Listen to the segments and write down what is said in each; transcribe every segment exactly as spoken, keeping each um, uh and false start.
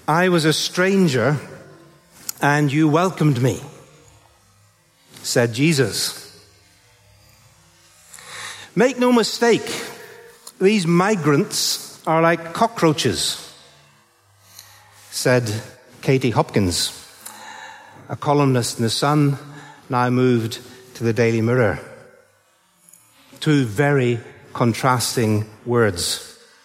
I was a stranger, and you welcomed me, said Jesus. Make no mistake, these migrants are like cockroaches, said Katie Hopkins, a columnist in The Sun, now moved to the Daily Mirror. Two very contrasting words.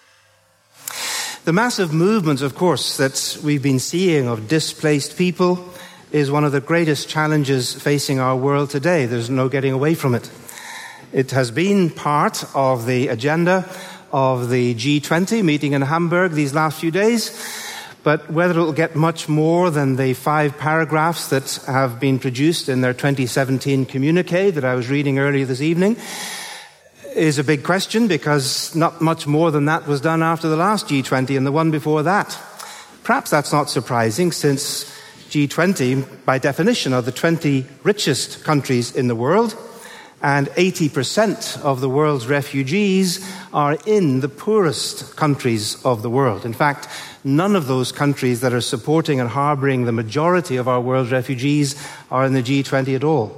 The massive movement, of course, that we've been seeing of displaced people is one of the greatest challenges facing our world today. There's no getting away from it. It has been part of the agenda of the G twenty meeting in Hamburg these last few days, but whether it will get much more than the five paragraphs that have been produced in their twenty seventeen communique that I was reading earlier this evening is a big question, because not much more than that was done after the last G twenty and the one before that. Perhaps that's not surprising, since G twenty, by definition, are the twenty richest countries in the world, and eighty percent of the world's refugees are in the poorest countries of the world. In fact, none of those countries that are supporting and harboring the majority of our world's refugees are in the G twenty at all.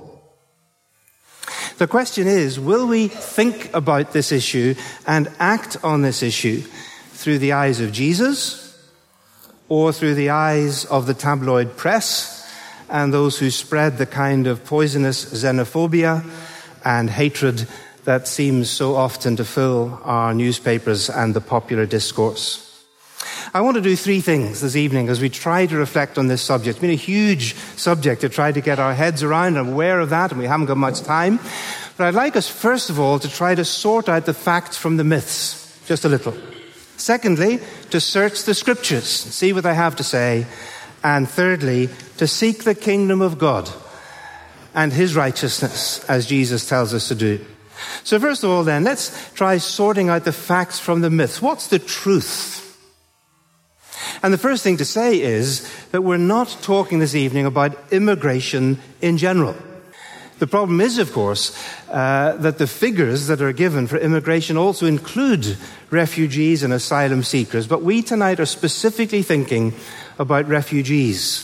The question is, will we think about this issue and act on this issue through the eyes of Jesus, or through the eyes of the tabloid press and those who spread the kind of poisonous xenophobia and hatred that seems so often to fill our newspapers and the popular discourse? I want to do three things this evening as we try to reflect on this subject. It's been a huge subject to try to get our heads around. I'm aware of that, and we haven't got much time. But I'd like us, first of all, to try to sort out the facts from the myths, just a little. Secondly, to search the scriptures, see what they have to say. And thirdly, to seek the kingdom of God and his righteousness, as Jesus tells us to do. So first of all then, let's try sorting out the facts from the myths. What's the truth? And the first thing to say is that we're not talking this evening about immigration in general. The problem is, of course, uh, that the figures that are given for immigration also include refugees and asylum seekers. But we tonight are specifically thinking about refugees.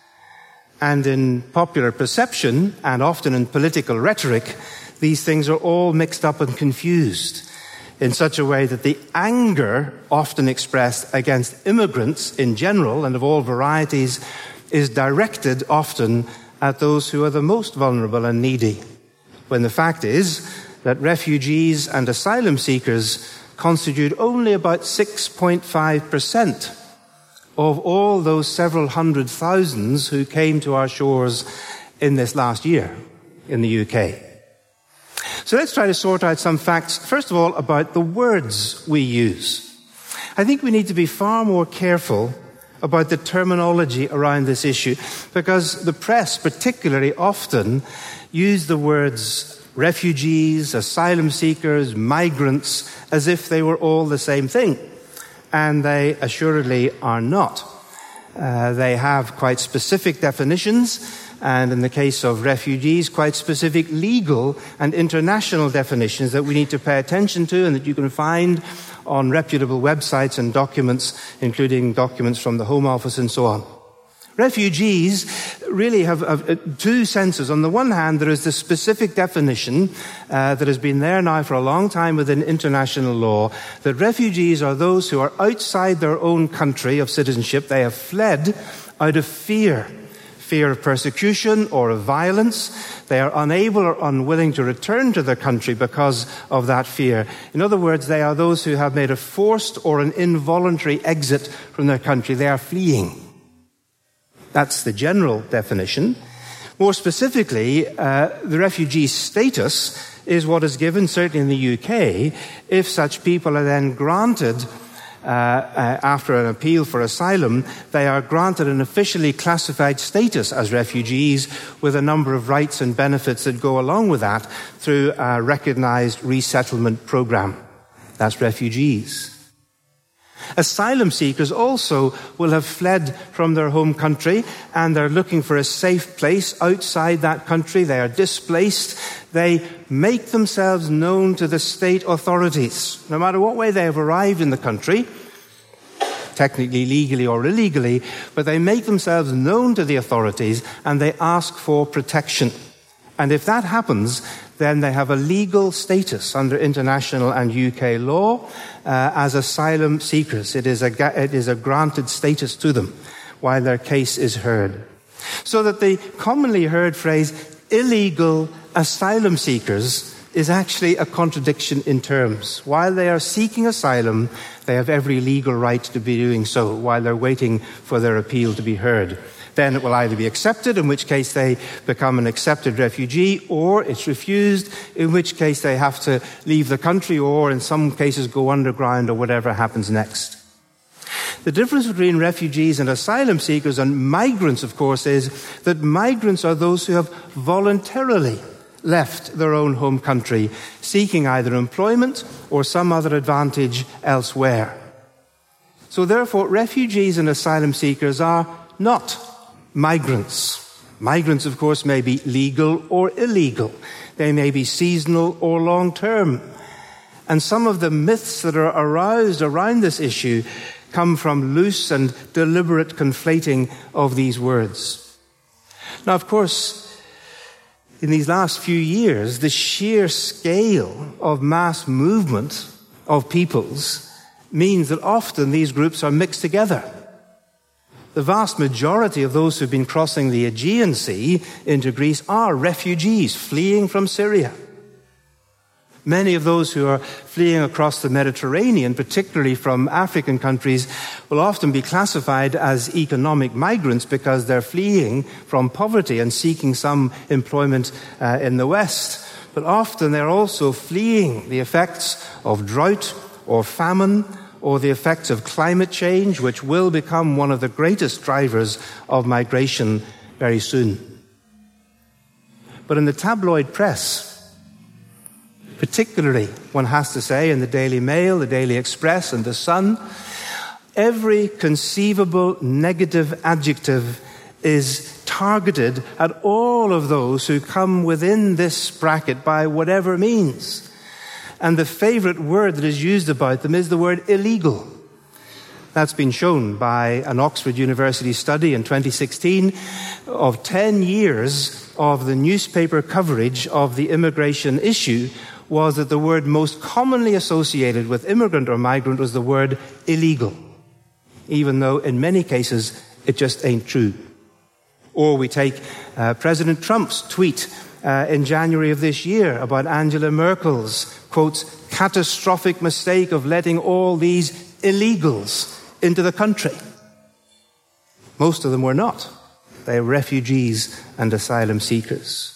And in popular perception, and often in political rhetoric, these things are all mixed up and confused in such a way that the anger often expressed against immigrants in general and of all varieties is directed often at those who are the most vulnerable and needy, when the fact is that refugees and asylum seekers constitute only about six point five percent of all those several hundred thousands who came to our shores in this last year in the U K. So let's try to sort out some facts, first of all, about the words we use. I think we need to be far more careful about the terminology around this issue, because the press particularly often use the words refugees, asylum seekers, migrants, as if they were all the same thing. And they assuredly are not. Uh, they have quite specific definitions, and in the case of refugees, quite specific legal and international definitions that we need to pay attention to and that you can find on reputable websites and documents, including documents from the Home Office and so on. Refugees really have, have two senses. On the one hand, there is the specific definition uh, that has been there now for a long time within international law, that refugees are those who are outside their own country of citizenship. They have fled out of fear. Fear of persecution or of violence. They are unable or unwilling to return to their country because of that fear. In other words, they are those who have made a forced or an involuntary exit from their country. They are fleeing. That's the general definition. More specifically, uh, the refugee status is what is given, certainly in the U K, if such people are then granted Uh, uh, after an appeal for asylum, they are granted an officially classified status as refugees with a number of rights and benefits that go along with that through a recognized resettlement program. That's refugees. Asylum seekers also will have fled from their home country and they're looking for a safe place outside that country. They are displaced. They make themselves known to the state authorities. No matter what way they have arrived in the country, technically legally or illegally, but they make themselves known to the authorities and they ask for protection. And if that happens, then they have a legal status under international and U K law uh, as asylum seekers. It is, a, it is a granted status to them while their case is heard. So that the commonly heard phrase, illegal asylum seekers, is actually a contradiction in terms. While they are seeking asylum, they have every legal right to be doing so while they're waiting for their appeal to be heard. Then it will either be accepted, in which case they become an accepted refugee, or it's refused, in which case they have to leave the country, or in some cases go underground, or whatever happens next. The difference between refugees and asylum seekers and migrants, of course, is that migrants are those who have voluntarily left their own home country, seeking either employment or some other advantage elsewhere. So therefore, refugees and asylum seekers are not migrants. Migrants, of course, may be legal or illegal. They may be seasonal or long-term. And some of the myths that are aroused around this issue come from loose and deliberate conflating of these words. Now, of course, in these last few years, the sheer scale of mass movement of peoples means that often these groups are mixed together. The vast majority of those who've been crossing the Aegean Sea into Greece are refugees fleeing from Syria. Many of those who are fleeing across the Mediterranean, particularly from African countries, will often be classified as economic migrants because they're fleeing from poverty and seeking some employment uh, in the West. But often they're also fleeing the effects of drought or famine or the effects of climate change, which will become one of the greatest drivers of migration very soon. But in the tabloid press, particularly, one has to say, in the Daily Mail, the Daily Express, and the Sun, every conceivable negative adjective is targeted at all of those who come within this bracket by whatever means. And the favorite word that is used about them is the word illegal. That's been shown by an Oxford University study in twenty sixteen of ten years of the newspaper coverage of the immigration issue, was that the word most commonly associated with immigrant or migrant was the word illegal, even though in many cases it just ain't true. Or we take uh, President Trump's tweet uh, in January of this year about Angela Merkel's, quotes, catastrophic mistake of letting all these illegals into the country. Most of them were not. They were refugees and asylum seekers.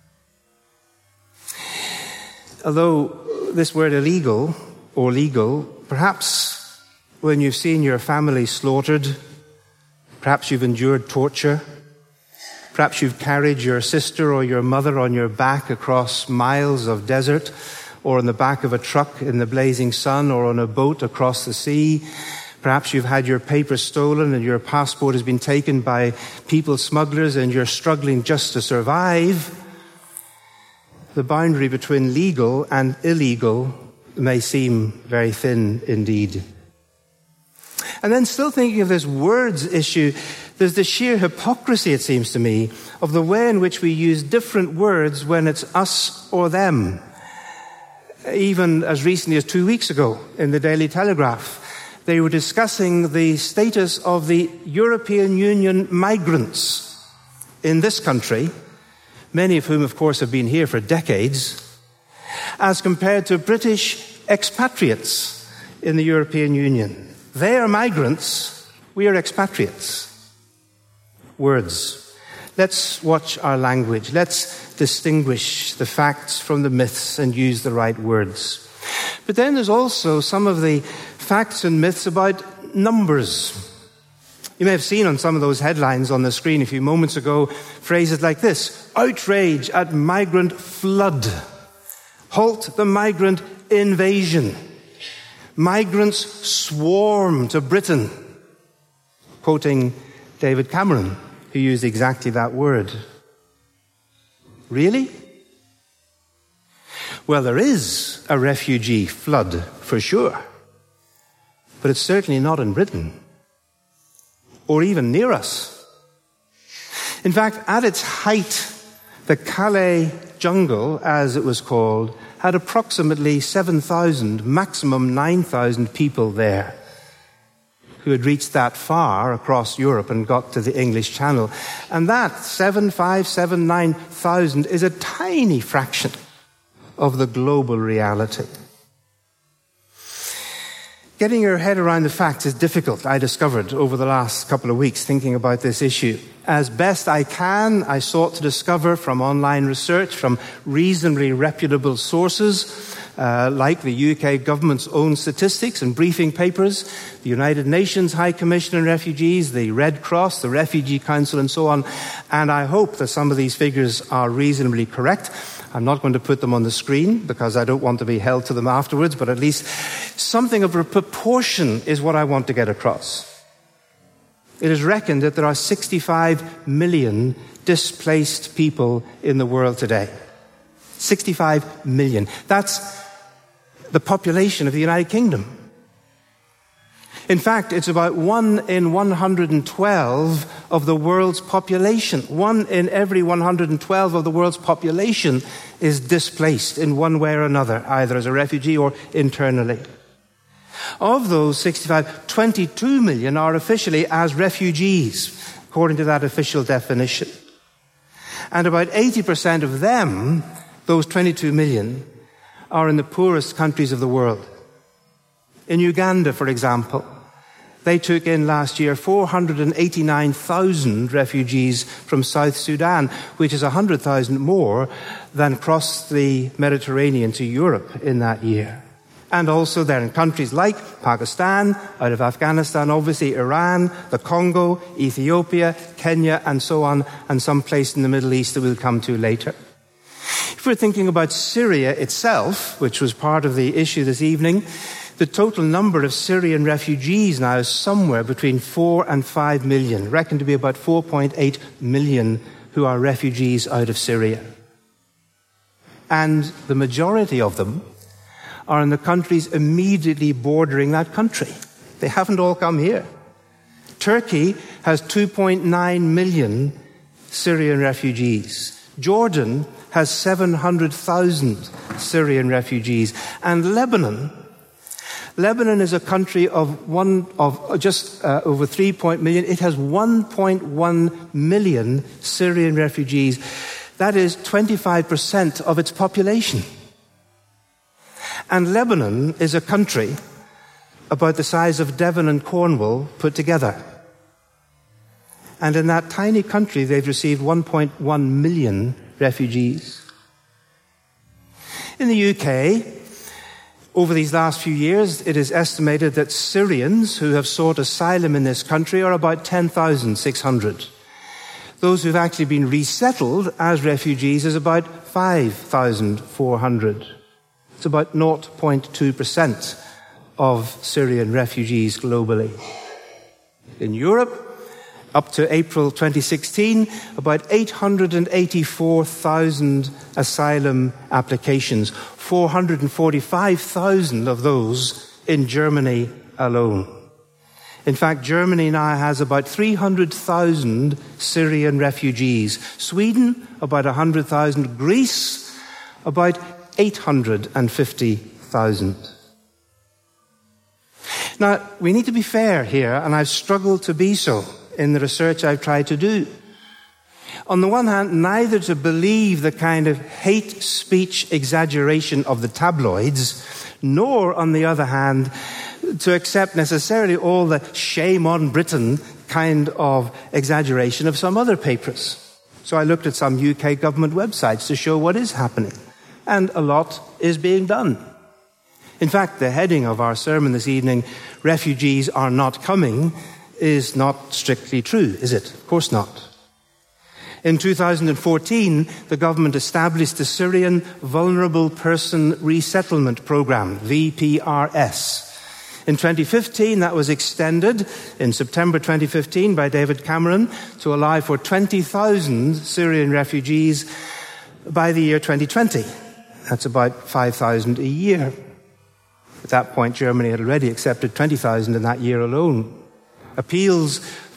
Although this word illegal or legal, perhaps when you've seen your family slaughtered, perhaps you've endured torture, perhaps you've carried your sister or your mother on your back across miles of desert, or on the back of a truck in the blazing sun, or on a boat across the sea. Perhaps you've had your papers stolen and your passport has been taken by people smugglers and you're struggling just to survive. The boundary between legal and illegal may seem very thin indeed. And then still thinking of this words issue, there's the sheer hypocrisy, it seems to me, of the way in which we use different words when it's us or them. Even as recently as two weeks ago in the Daily Telegraph, they were discussing the status of the European Union migrants in this country, many of whom, of course, have been here for decades, as compared to British expatriates in the European Union. They are migrants, we are expatriates. Words. Let's watch our language. Let's distinguish the facts from the myths and use the right words. But then there's also some of the facts and myths about numbers. You may have seen on some of those headlines on the screen a few moments ago phrases like this: outrage at migrant flood, halt the migrant invasion, migrants swarm to Britain, quoting David Cameron, who used exactly that word. Really? Well, there is a refugee flood, for sure. But it's certainly not in Britain. or even near us. In fact, at its height, the Calais jungle, as it was called, had approximately seven thousand, maximum nine thousand people there who had reached that far across Europe and got to the English Channel. And that, seven, five, seven, nine thousand, is a tiny fraction of the global reality. Getting your head around the facts is difficult, I discovered over the last couple of weeks thinking about this issue. As best I can, I sought to discover from online research, from reasonably reputable sources, uh, like the U K government's own statistics and briefing papers, the United Nations High Commission on Refugees, the Red Cross, the Refugee Council, and so on. And I hope that some of these figures are reasonably correct. I'm not going to put them on the screen because I don't want to be held to them afterwards, but at least something of a proportion is what I want to get across. It is reckoned that there are sixty-five million displaced people in the world today. sixty-five million. That's the population of the United Kingdom. In fact, it's about one in one hundred twelve of the world's population. One in every one hundred twelve of the world's population is displaced in one way or another, either as a refugee or internally. Of those sixty-five, twenty-two million are officially as refugees, according to that official definition. And about eighty percent of them, those twenty-two million, are in the poorest countries of the world. In Uganda, for example, they took in last year four hundred eighty-nine thousand refugees from South Sudan, which is one hundred thousand more than crossed the Mediterranean to Europe in that year. And also they're in countries like Pakistan, out of Afghanistan, obviously Iran, the Congo, Ethiopia, Kenya, and so on, and some place in the Middle East that we'll come to later. If we're thinking about Syria itself, which was part of the issue this evening, the total number of Syrian refugees now is somewhere between four and five million, reckoned to be about four point eight million who are refugees out of Syria. And the majority of them are in the countries immediately bordering that country. They haven't all come here. Turkey has two point nine million Syrian refugees. Jordan has seven hundred thousand Syrian refugees. And Lebanon, Lebanon is a country of one of just uh, over three million. It has one point one million Syrian refugees. That is twenty-five percent of its population. And Lebanon is a country about the size of Devon and Cornwall put together. And in that tiny country, they've received one point one million refugees. In the U K, over these last few years, it is estimated that Syrians who have sought asylum in this country are about ten thousand six hundred. Those who've actually been resettled as refugees is about five thousand four hundred. It's about zero point two percent of Syrian refugees globally. In Europe, up to April twenty sixteen, about eight hundred eighty-four thousand asylum applications, four hundred forty-five thousand of those in Germany alone. In fact, Germany now has about three hundred thousand Syrian refugees. Sweden, about one hundred thousand. Greece, about eight hundred fifty thousand. Now, we need to be fair here, and I've struggled to be so in the research I've tried to do. On the one hand, neither to believe the kind of hate speech exaggeration of the tabloids, nor, on the other hand, to accept necessarily all the shame on Britain kind of exaggeration of some other papers. So I looked at some U K government websites to show what is happening. And a lot is being done. In fact, the heading of our sermon this evening, "Refugees Are Not Coming," is not strictly true, is it? Of course not. In two thousand fourteen, the government established the Syrian Vulnerable Person Resettlement Programme, V P R S. In twenty fifteen, that was extended in September twenty fifteen by David Cameron to allow for twenty thousand Syrian refugees by the year twenty twenty. That's about five thousand a year. At that point, Germany had already accepted twenty thousand in that year alone. Appeals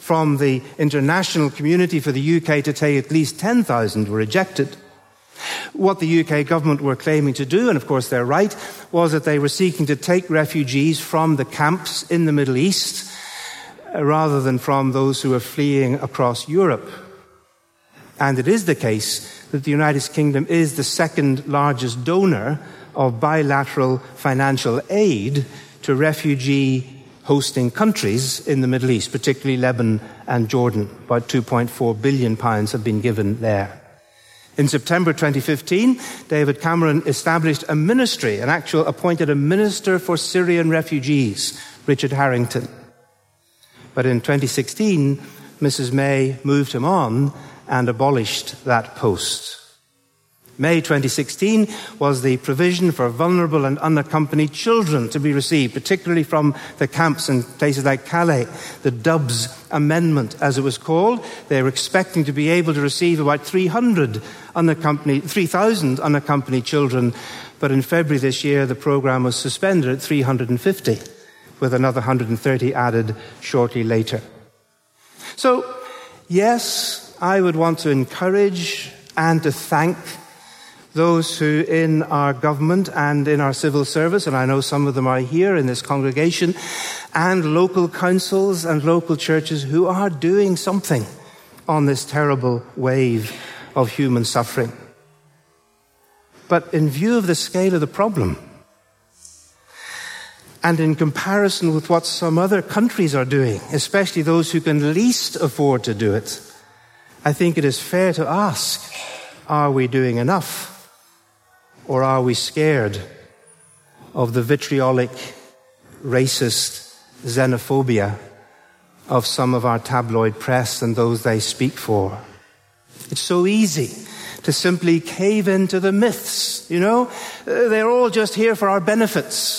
from the international community for the U K to take at least ten thousand were rejected. What the U K government were claiming to do, and of course they're right, was that they were seeking to take refugees from the camps in the Middle East rather than from those who were fleeing across Europe. And it is the case that the United Kingdom is the second largest donor of bilateral financial aid to refugee hosting countries in the Middle East, particularly Lebanon and Jordan. About two point four billion pounds have been given there. In September twenty fifteen, David Cameron established a ministry, an actual appointed a minister for Syrian refugees, Richard Harrington. But in twenty sixteen, Missus May moved him on and abolished that post. May twenty sixteen was the provision for vulnerable and unaccompanied children to be received, particularly from the camps in places like Calais, the Dubs Amendment, as it was called. They were expecting to be able to receive about three hundred unaccompanied, three thousand unaccompanied children, but in February this year the program was suspended at three hundred fifty, with another one hundred thirty added shortly later. So, yes, I would want to encourage and to thank those who in our government and in our civil service, and I know some of them are here in this congregation, and local councils and local churches who are doing something on this terrible wave of human suffering. But in view of the scale of the problem, and in comparison with what some other countries are doing, especially those who can least afford to do it, I think it is fair to ask, are we doing enough? Or are we scared of the vitriolic, racist xenophobia of some of our tabloid press and those they speak for? It's so easy to simply cave into the myths, you know? They're all just here for our benefits.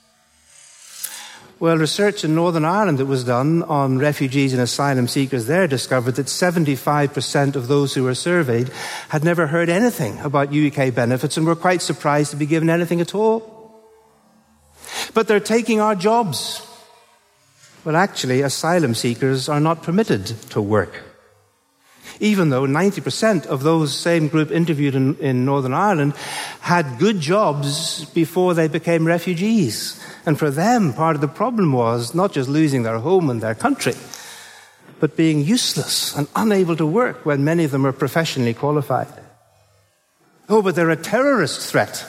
Well, research in Northern Ireland that was done on refugees and asylum seekers there discovered that seventy-five percent of those who were surveyed had never heard anything about U K benefits and were quite surprised to be given anything at all. But they're taking our jobs. Well, actually, asylum seekers are not permitted to work. Even though ninety percent of those same group interviewed in, in Northern Ireland had good jobs before they became refugees. And for them, part of the problem was not just losing their home and their country, but being useless and unable to work when many of them were professionally qualified. Oh, but they're a terrorist threat.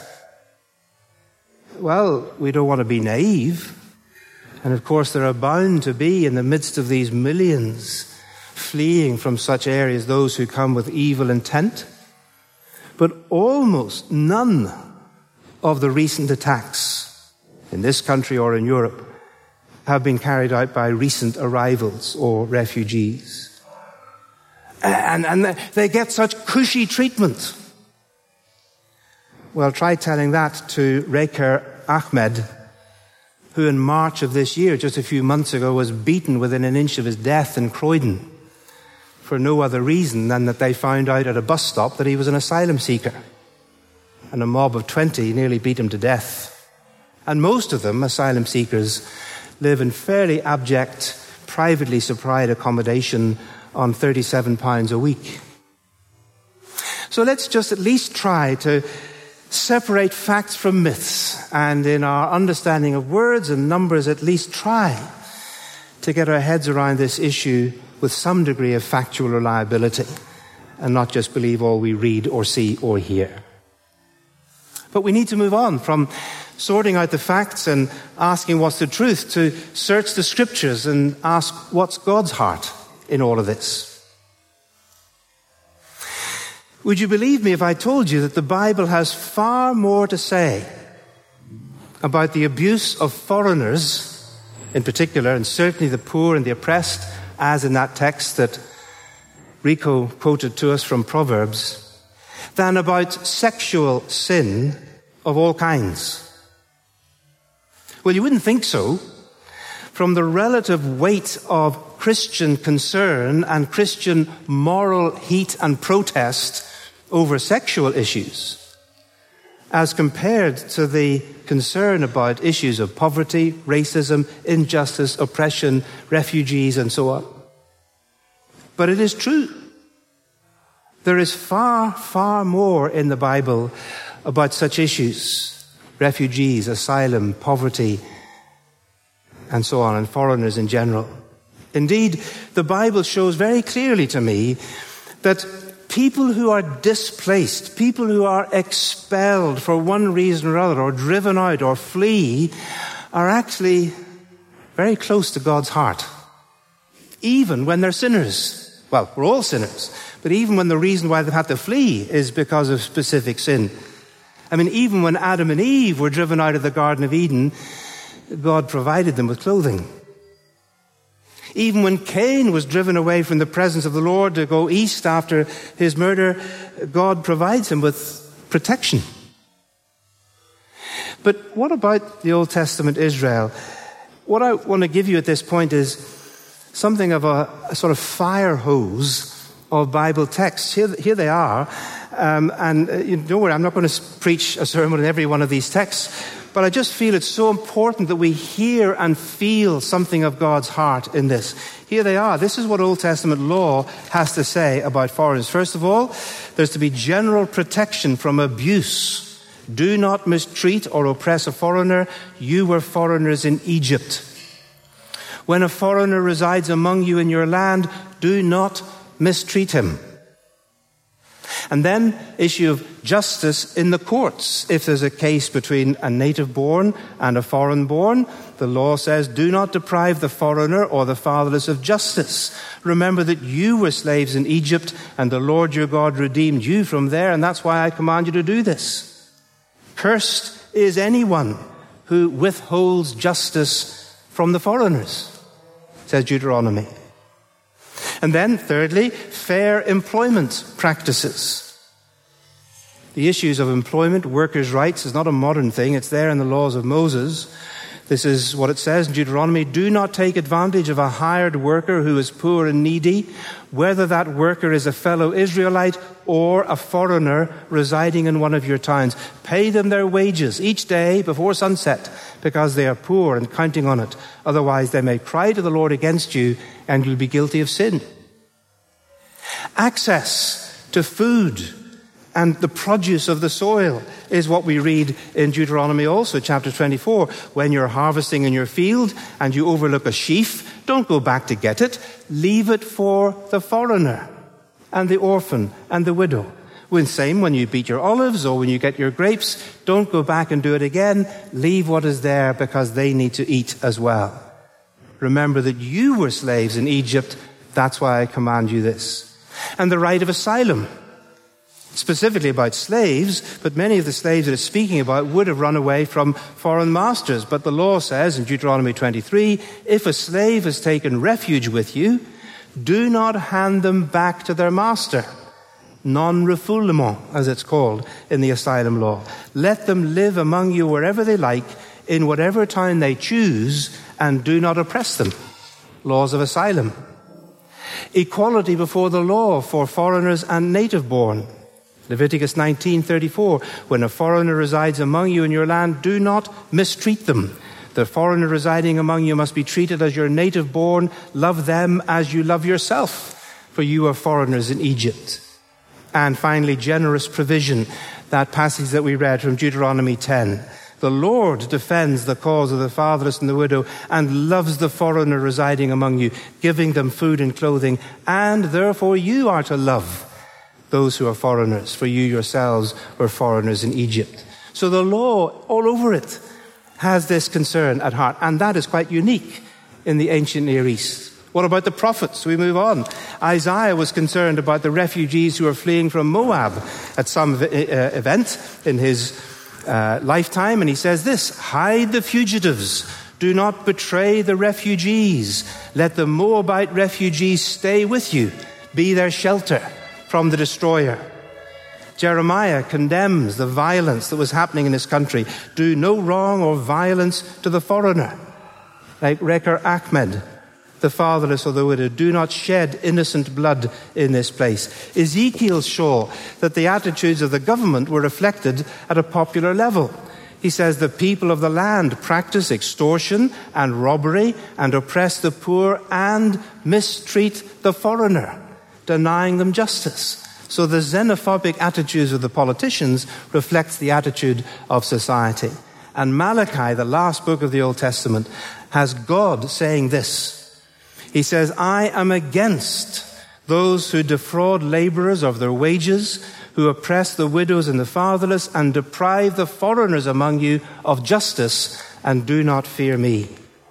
Well, we don't want to be naive. And of course, there are bound to be, in the midst of these millions fleeing from such areas, those who come with evil intent. But almost none of the recent attacks in this country or in Europe have been carried out by recent arrivals or refugees. And, and they get such cushy treatment. Well, try telling that to Reker Ahmed, who in March of this year, just a few months ago, was beaten within an inch of his death in Croydon for no other reason than that they found out at a bus stop that he was an asylum seeker. And a mob of twenty nearly beat him to death. And most of them, asylum seekers, live in fairly abject, privately supplied accommodation on thirty-seven pounds a week. So let's just at least try to separate facts from myths, and in our understanding of words and numbers, at least try to get our heads around this issue with some degree of factual reliability, and not just believe all we read or see or hear. But we need to move on from sorting out the facts and asking what's the truth to search the scriptures and ask what's God's heart in all of this. Would you believe me if I told you that the Bible has far more to say about the abuse of foreigners in particular, and certainly the poor and the oppressed, as in that text that Rico quoted to us from Proverbs, than about sexual sin of all kinds? Well, you wouldn't think so. From the relative weight of Christian concern and Christian moral heat and protest over sexual issues, as compared to the concern about issues of poverty, racism, injustice, oppression, refugees, and so on. but it is true. There is far, far more in the Bible about such issues: refugees, asylum, poverty, and so on, and foreigners in general. Indeed, the Bible shows very clearly to me that people who are displaced, people who are expelled for one reason or other, or driven out or flee, are actually very close to God's heart. Even when they're sinners. Well, we're all sinners. But even when the reason why they've had to flee is because of specific sin. I mean, even when Adam and Eve were driven out of the Garden of Eden, God provided them with clothing. Even when Cain was driven away from the presence of the Lord to go east after his murder, God provides him with protection. But what about the Old Testament Israel? What I want to give you at this point is something of a, a sort of fire hose of Bible texts. Here, here they are. Um, and uh, you don't worry, I'm not going to preach a sermon on every one of these texts. But I just feel it's so important that we hear and feel something of God's heart in this. Here they are. This is what Old Testament law has to say about foreigners. First of all, there's to be general protection from abuse. Do not mistreat or oppress a foreigner. You were foreigners in Egypt. When a foreigner resides among you in your land, do not mistreat him. And then, issue of justice in the courts. If there's a case between a native-born and a foreign-born, the law says, do not deprive the foreigner or the fatherless of justice. Remember that you were slaves in Egypt, and the Lord your God redeemed you from there, and that's why I command you to do this. Cursed is anyone who withholds justice from the foreigners, says Deuteronomy. And then, thirdly, fair employment practices. The issues of employment, workers' rights, is not a modern thing. It's there in the laws of Moses. This is what it says in Deuteronomy: do not take advantage of a hired worker who is poor and needy, whether that worker is a fellow Israelite or a foreigner residing in one of your towns. Pay them their wages each day before sunset, because they are poor and counting on it. Otherwise they may cry to the Lord against you, and you'll be guilty of sin. Access to food and the produce of the soil is what we read in Deuteronomy also, chapter twenty-four. When you're harvesting in your field and you overlook a sheaf, don't go back to get it. Leave it for the foreigner and the orphan and the widow. When same when you beat your olives or when you get your grapes, don't go back and do it again. Leave what is there, because they need to eat as well. Remember that you were slaves in Egypt. That's why I command you this. And the right of asylum. Specifically about slaves, but many of the slaves that it's speaking about would have run away from foreign masters. But the law says in Deuteronomy twenty-three, if a slave has taken refuge with you, do not hand them back to their master. Non-refoulement, as it's called in the asylum law. Let them live among you wherever they like, in whatever town they choose, and do not oppress them. Laws of asylum. Equality before the law for foreigners and native-born. Leviticus nineteen thirty-four, when a foreigner resides among you in your land, do not mistreat them. The foreigner residing among you must be treated as your native-born. Love them as you love yourself, for you are foreigners in Egypt. And finally, generous provision, that passage that we read from Deuteronomy ten. The Lord defends the cause of the fatherless and the widow and loves the foreigner residing among you, giving them food and clothing, and therefore you are to love those who are foreigners, for you yourselves were foreigners in Egypt. So the law, all over it, has this concern at heart, and that is quite unique in the ancient Near East. What about the prophets? We move on. Isaiah was concerned about the refugees who are fleeing from Moab at some uh, event in his uh, lifetime, and he says this: hide the fugitives, do not betray the refugees. Let the Moabite refugees stay with you, be their shelter from the destroyer. Jeremiah condemns the violence that was happening in his country. Do no wrong or violence to the foreigner. Like Rekar Ahmed, the fatherless or the widow, do not shed innocent blood in this place. Ezekiel saw that the attitudes of the government were reflected at a popular level. He says the people of the land practice extortion and robbery and oppress the poor and mistreat the foreigner. denying them justice. So the xenophobic attitudes of the politicians reflects the attitude of society. And Malachi, the last book of the Old Testament, has God saying this. He says, I am against those who defraud laborers of their wages, who oppress the widows and the fatherless, and deprive the foreigners among you of justice, and do not fear me.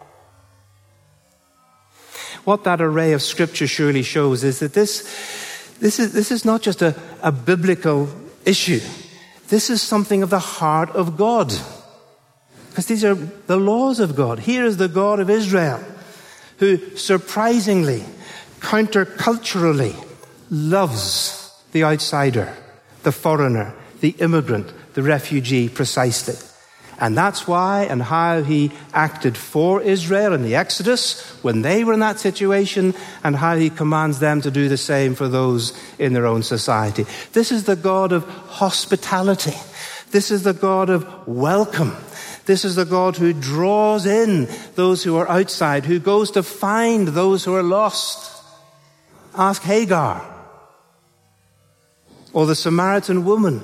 What that array of scripture surely shows is that this, this, is, this is not just a, a biblical issue. This is something of the heart of God. Because these are the laws of God. Here is the God of Israel, who surprisingly, counterculturally, loves the outsider, the foreigner, the immigrant, the refugee precisely. And that's why and how he acted for Israel in the Exodus when they were in that situation, and how he commands them to do the same for those in their own society. This is the God of hospitality. This is the God of welcome. This is the God who draws in those who are outside, who goes to find those who are lost. Ask Hagar, or the Samaritan woman,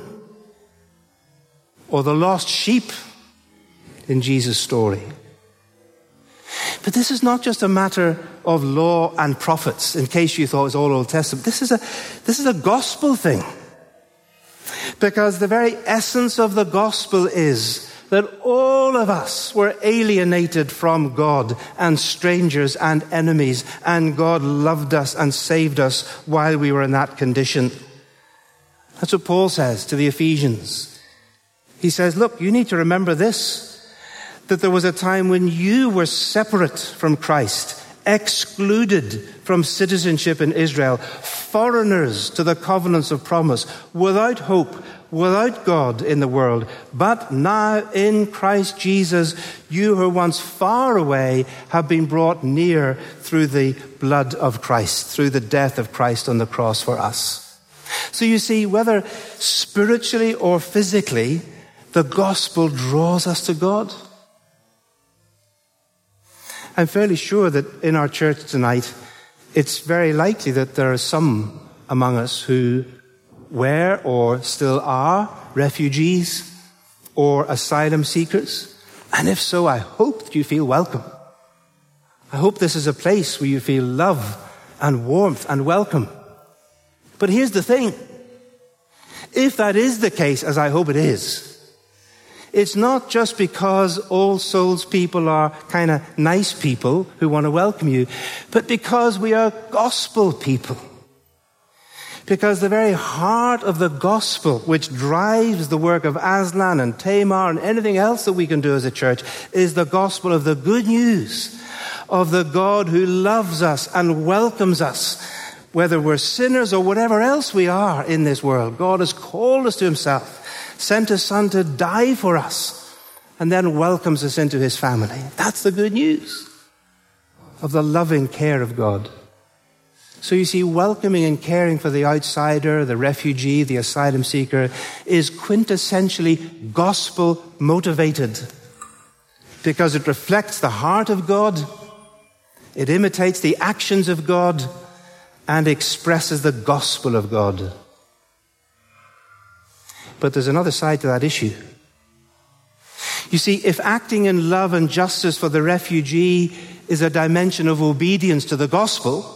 or the lost sheep in Jesus' story. But this is not just a matter of law and prophets, in case you thought it was all Old Testament. This is a, this is a gospel thing. Because the very essence of the gospel is that all of us were alienated from God and strangers and enemies, and God loved us and saved us while we were in that condition. That's what Paul says to the Ephesians. He says, look, you need to remember this, that there was a time when you were separate from Christ, excluded from citizenship in Israel, foreigners to the covenants of promise, without hope, without God in the world. But now in Christ Jesus, you who were once far away have been brought near through the blood of Christ, through the death of Christ on the cross for us. So you see, whether spiritually or physically, the gospel draws us to God. I'm fairly sure that in our church tonight, it's very likely that there are some among us who were or still are refugees or asylum seekers. And if so, I hope that you feel welcome. I hope this is a place where you feel love and warmth and welcome. But here's the thing. If that is the case, as I hope it is, it's not just because All Souls people are kind of nice people who want to welcome you, but because we are gospel people. Because the very heart of the gospel, which drives the work of Aslan and Tamar and anything else that we can do as a church, is the gospel of the good news of the God who loves us and welcomes us, whether we're sinners or whatever else we are in this world. God has called us to himself, sent his son to die for us, and then welcomes us into his family. That's the good news of the loving care of God. So you see, welcoming and caring for the outsider, the refugee, the asylum seeker is quintessentially gospel motivated, because it reflects the heart of God, it imitates the actions of God, and expresses the gospel of God. But there's another side to that issue. You see, if acting in love and justice for the refugee is a dimension of obedience to the gospel,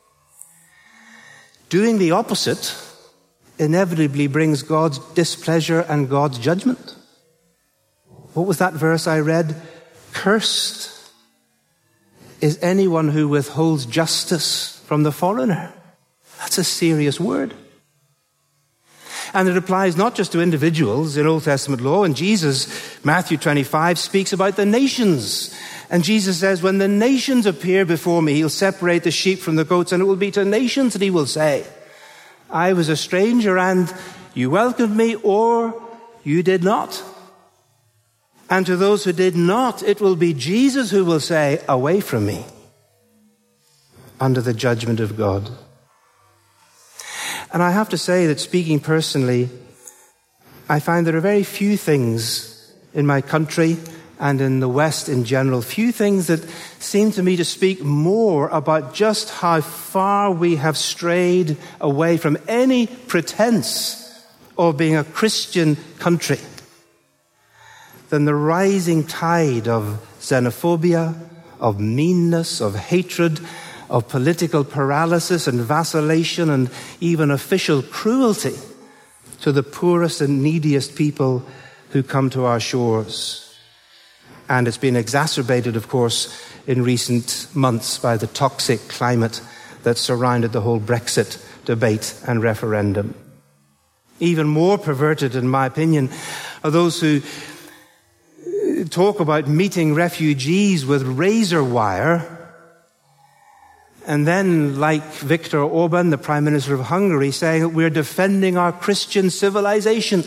doing the opposite inevitably brings God's displeasure and God's judgment. What was that verse I read? Cursed is anyone who withholds justice from the foreigner. That's a serious word. And it applies not just to individuals in Old Testament law. And Jesus, Matthew twenty-five, speaks about the nations. And Jesus says, when the nations appear before me, he'll separate the sheep from the goats, and it will be to nations that he will say, I was a stranger and you welcomed me, or you did not. And to those who did not, it will be Jesus who will say, away from me, under the judgment of God. And I have to say that, speaking personally, I find there are very few things in my country and in the West in general, few things that seem to me to speak more about just how far we have strayed away from any pretense of being a Christian country than the rising tide of xenophobia, of meanness, of hatred, of political paralysis and vacillation and even official cruelty to the poorest and neediest people who come to our shores. And it's been exacerbated, of course, in recent months by the toxic climate that surrounded the whole Brexit debate and referendum. Even more perverted, in my opinion, are those who talk about meeting refugees with razor wire, and then, like Viktor Orban, the Prime Minister of Hungary, saying that we're defending our Christian civilization,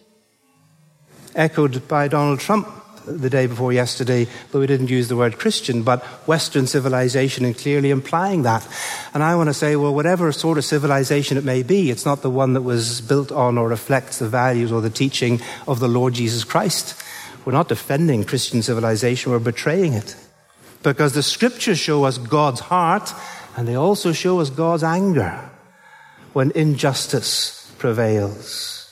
echoed by Donald Trump the day before yesterday, though he didn't use the word Christian, but Western civilization, and clearly implying that. And I want to say, well, whatever sort of civilization it may be, it's not the one that was built on or reflects the values or the teaching of the Lord Jesus Christ. We're not defending Christian civilization, we're betraying it. Because the scriptures show us God's heart, and they also show us God's anger when injustice prevails.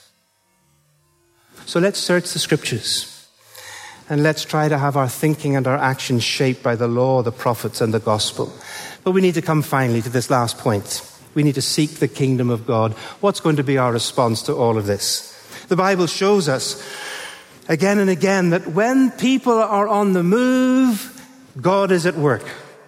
So let's search the scriptures. And let's try to have our thinking and our actions shaped by the law, the prophets, and the gospel. But we need to come finally to this last point. We need to seek the kingdom of God. What's going to be our response to all of this? The Bible shows us again and again that when people are on the move, God is at work.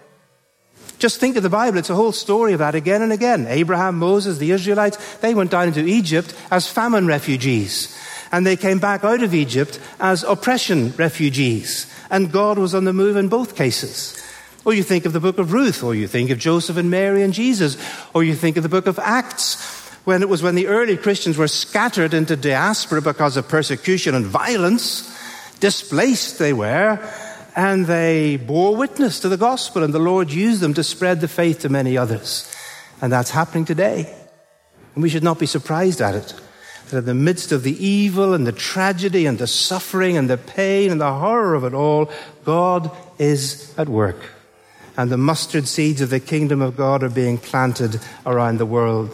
Just think of the Bible. It's a whole story of that again and again. Abraham, Moses, the Israelites, they went down into Egypt as famine refugees. And they came back out of Egypt as oppression refugees. And God was on the move in both cases. Or you think of the book of Ruth, or you think of Joseph and Mary and Jesus, or you think of the book of Acts, when it was when the early Christians were scattered into diaspora because of persecution and violence, displaced they were, and they bore witness to the gospel, and the Lord used them to spread the faith to many others. And that's happening today. And we should not be surprised at it. That in the midst of the evil and the tragedy and the suffering and the pain and the horror of it all, God is at work. And the mustard seeds of the kingdom of God are being planted around the world.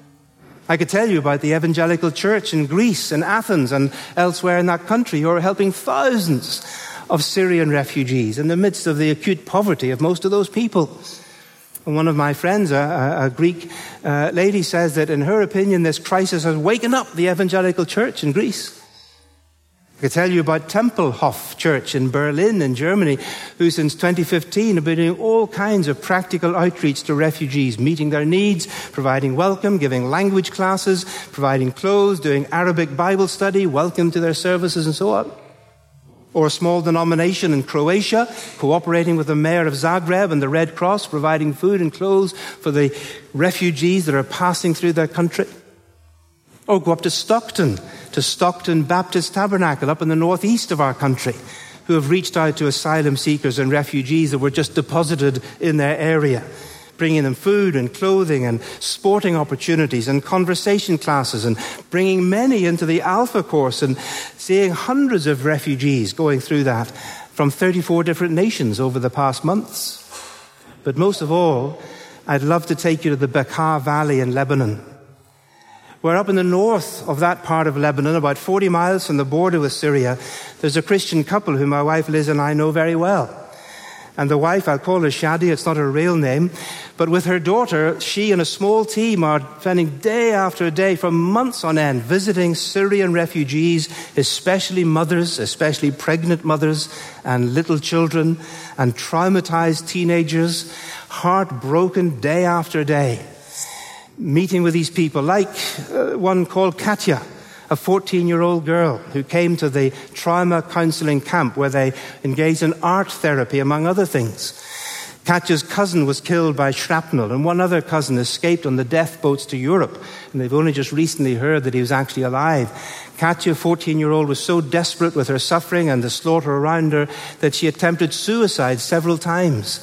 I could tell you about the evangelical church in Greece and Athens and elsewhere in that country who are helping thousands of Syrian refugees in the midst of the acute poverty of most of those people. And one of my friends, a, a Greek uh, lady, says that in her opinion, this crisis has wakened up the evangelical church in Greece. I could tell you about Tempelhof Church in Berlin in Germany, who since twenty fifteen have been doing all kinds of practical outreach to refugees, meeting their needs, providing welcome, giving language classes, providing clothes, doing Arabic Bible study, welcome to their services and so on. Or a small denomination in Croatia, cooperating with the mayor of Zagreb and the Red Cross, providing food and clothes for the refugees that are passing through their country. Or go up to Stockton, to Stockton Baptist Tabernacle up in the northeast of our country, who have reached out to asylum seekers and refugees that were just deposited in their area, bringing them food and clothing and sporting opportunities and conversation classes, and bringing many into the Alpha course, and seeing hundreds of refugees going through that from thirty-four different nations over the past months. But most of all, I'd love to take you to the Bekaa Valley in Lebanon, where up in the north of that part of Lebanon, about forty miles from the border with Syria, there's a Christian couple who my wife Liz and I know very well. And the wife, I'll call her Shadi, it's not her real name, but with her daughter, she and a small team are spending day after day for months on end visiting Syrian refugees, especially mothers, especially pregnant mothers and little children and traumatized teenagers, heartbroken day after day, meeting with these people, like uh, one called Katya, a fourteen-year-old girl who came to the trauma counseling camp where they engaged in art therapy, among other things. Katya's cousin was killed by shrapnel, and one other cousin escaped on the death boats to Europe, and they've only just recently heard that he was actually alive. Katya, fourteen-year-old, was so desperate with her suffering and the slaughter around her that she attempted suicide several times.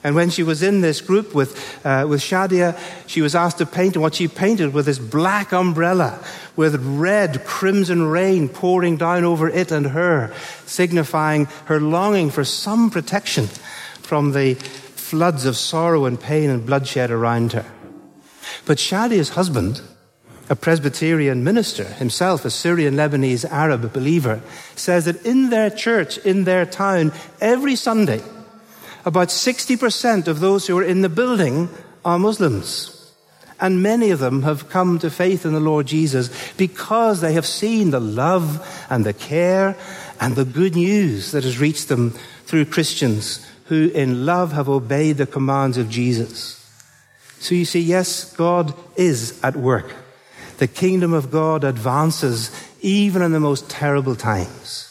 And when she was in this group with uh, with Shadia, she was asked to paint, and what she painted was this black umbrella with red crimson rain pouring down over it and her, signifying her longing for some protection from the floods of sorrow and pain and bloodshed around her. But Shadia's husband, a Presbyterian minister, himself a Syrian Lebanese Arab believer, says that in their church, in their town, every Sunday, about sixty percent of those who are in the building are Muslims. And many of them have come to faith in the Lord Jesus because they have seen the love and the care and the good news that has reached them through Christians who in love have obeyed the commands of Jesus. So you see, yes, God is at work. The kingdom of God advances even in the most terrible times.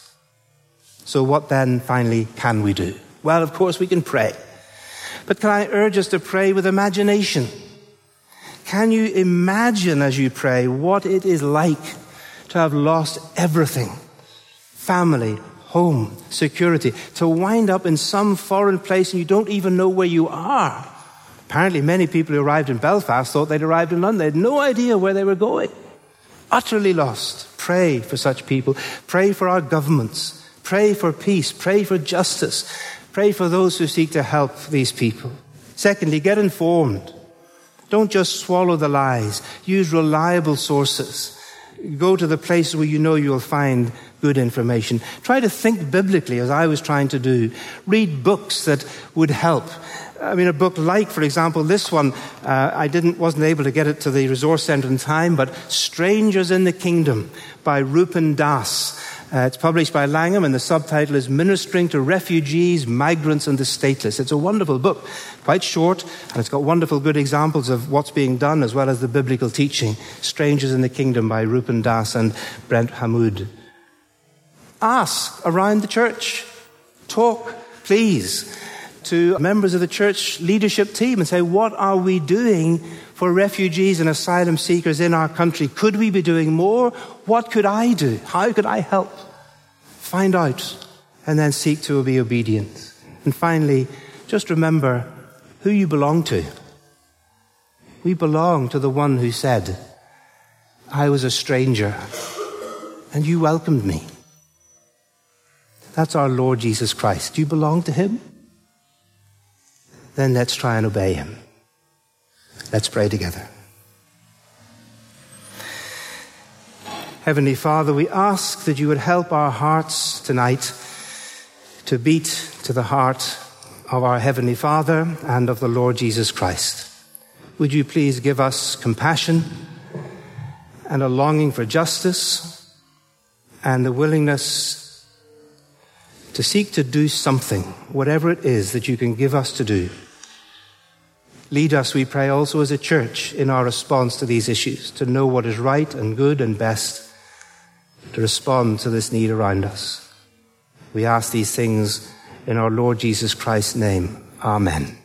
So what then finally can we do? Well, of course we can pray. But can I urge us to pray with imagination? Can you imagine as you pray what it is like to have lost everything? Family, home, security, to wind up in some foreign place and you don't even know where you are. Apparently many people who arrived in Belfast thought they'd arrived in London. They had no idea where they were going. Utterly lost. Pray for such people. Pray for our governments. Pray for peace. Pray for justice. Pray for those who seek to help these people. Secondly, get informed. Don't just swallow the lies. Use reliable sources. Go to the places where you know you'll find good information. Try to think biblically, as I was trying to do. Read books that would help. I mean, a book like, for example, this one, uh, I didn't, wasn't able to get it to the resource center in time, but Strangers in the Kingdom by Rupen Das. Uh, it's published by Langham, and the subtitle is Ministering to Refugees, Migrants and the Stateless. It's a wonderful book, quite short, and it's got wonderful good examples of what's being done as well as the biblical teaching. Strangers in the Kingdom by Rupen Das and Brent Hamoud. Ask around the church. Talk, please, to members of the church leadership team and say, what are we doing for refugees and asylum seekers in our country? Could we be doing more? What could I do? How could I help? Find out and then seek to be obedient. And finally, just remember who you belong to. We belong to the one who said, I was a stranger and you welcomed me. That's our Lord Jesus Christ. Do you belong to him? Then let's try and obey him. Let's pray together. Heavenly Father, we ask that you would help our hearts tonight to beat to the heart of our Heavenly Father and of the Lord Jesus Christ. Would you please give us compassion and a longing for justice and the willingness to seek to do something, whatever it is that you can give us to do. Lead us, we pray, also as a church in our response to these issues, to know what is right and good and best, to respond to this need around us. We ask these things in our Lord Jesus Christ's name. Amen.